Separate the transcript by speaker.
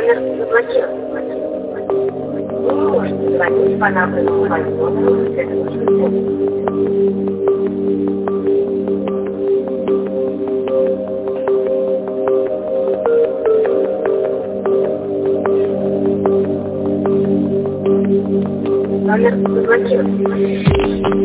Speaker 1: Номер заблокирован. Вы не можете звонить по набранному вами номеру в следующем месяце. Номер заблокирован.